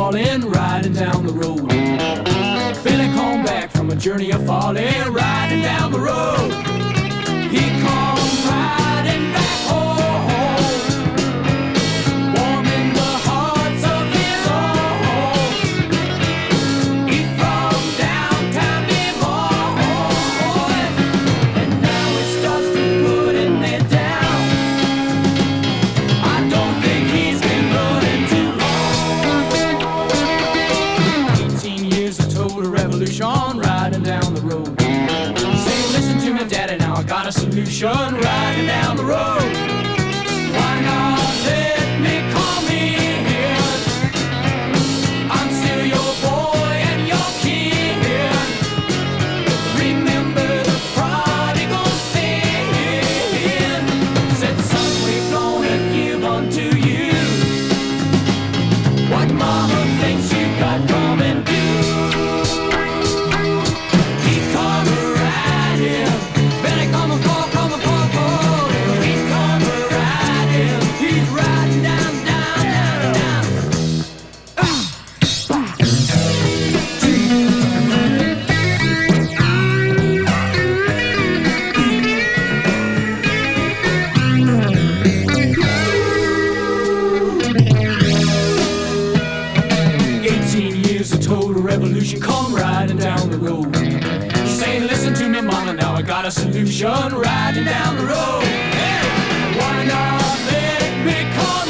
falling, riding down the road. Billy come back from a journey of falling, riding down the road. He come riding back home, warming the hearts of his own. He from downtown Des Moines, and now he starts to putting it down. I don't think he's been running too long. 18 years of total revolution, riding down the road. Say, listen to me, Daddy, now I got a solution, riding down the road. Why not let me come in? I'm still your boy and your king. Remember the prodigal sin. Said, son, we're gonna give unto you what mama thinks you got coming due. He's coming right here. Billy coming for. He's coming right here. He's riding down. 18 years of total revolution, come riding down the road. Say, listen to me, mama, now I got a solution, riding down the road. Hey, why not let me come